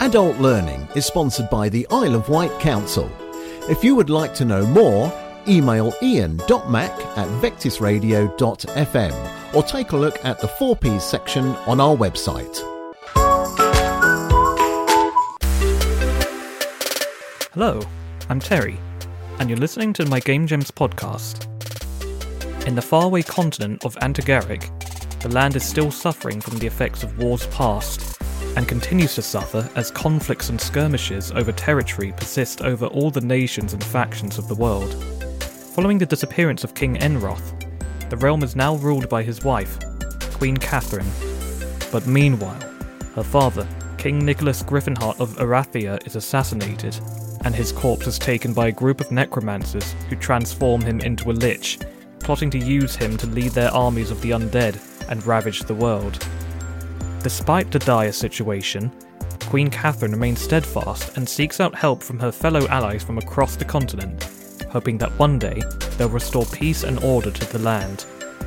Adult Learning is sponsored by the Isle of Wight Council. If you would like to know more, email ian.mac@vectisradio.fm or take a look at the 4Ps section on our website. Hello, I'm Terry, and you're listening to my Game Gems podcast. In the faraway continent of Antigaric, the land is still suffering from the effects of wars past, and continues to suffer as conflicts and skirmishes over territory persist over all the nations and factions of the world. Following the disappearance of King Enroth, the realm is now ruled by his wife, Queen Catherine. But meanwhile, her father, King Nicholas Griffinheart of Arathia, is assassinated, and his corpse is taken by a group of necromancers who transform him into a lich, plotting to use him to lead their armies of the undead and ravage the world. Despite the dire situation, Queen Catherine remains steadfast and seeks out help from her fellow allies from across the continent, hoping that one day they'll restore peace and order to the land.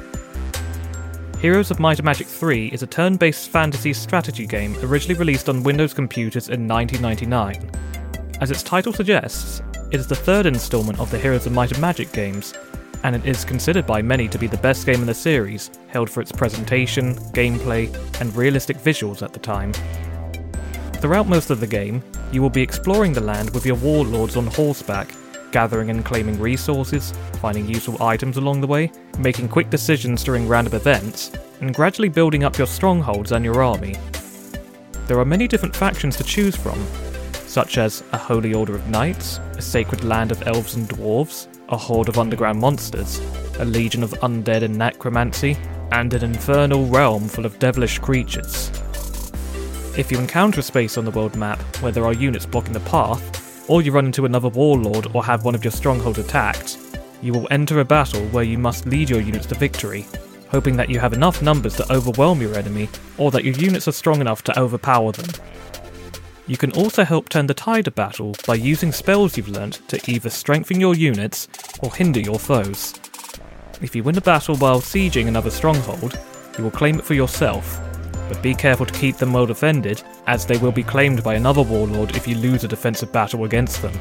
Heroes of Might and Magic 3 is a turn-based fantasy strategy game originally released on Windows computers in 1999. As its title suggests, it is the third installment of the Heroes of Might and Magic games, and it is considered by many to be the best game in the series, hailed for its presentation, gameplay, and realistic visuals at the time. Throughout most of the game, you will be exploring the land with your warlords on horseback, gathering and claiming resources, finding useful items along the way, making quick decisions during random events, and gradually building up your strongholds and your army. There are many different factions to choose from, such as a Holy Order of Knights, a sacred land of elves and dwarves, a horde of underground monsters, a legion of undead and necromancy, and an infernal realm full of devilish creatures. If you encounter a space on the world map where there are units blocking the path, or you run into another warlord or have one of your strongholds attacked, you will enter a battle where you must lead your units to victory, hoping that you have enough numbers to overwhelm your enemy, or that your units are strong enough to overpower them. You can also help turn the tide of battle by using spells you've learnt to either strengthen your units or hinder your foes. If you win a battle while sieging another stronghold, you will claim it for yourself, but be careful to keep them well defended, as they will be claimed by another warlord if you lose a defensive battle against them.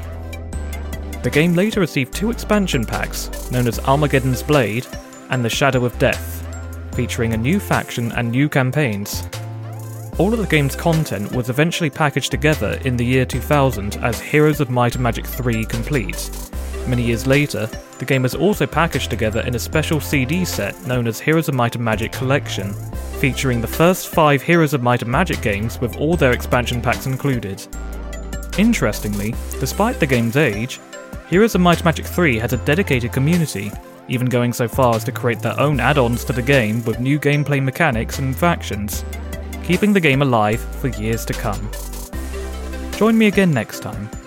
The game later received 2 expansion packs, known as Armageddon's Blade and The Shadow of Death, featuring a new faction and new campaigns. All of the game's content was eventually packaged together in the year 2000 as Heroes of Might and Magic 3 Complete. Many years later, the game was also packaged together in a special CD set known as Heroes of Might and Magic Collection, featuring the first 5 Heroes of Might and Magic games with all their expansion packs included. Interestingly, despite the game's age, Heroes of Might and Magic 3 has a dedicated community, even going so far as to create their own add-ons to the game with new gameplay mechanics and factions, keeping the game alive for years to come. Join me again next time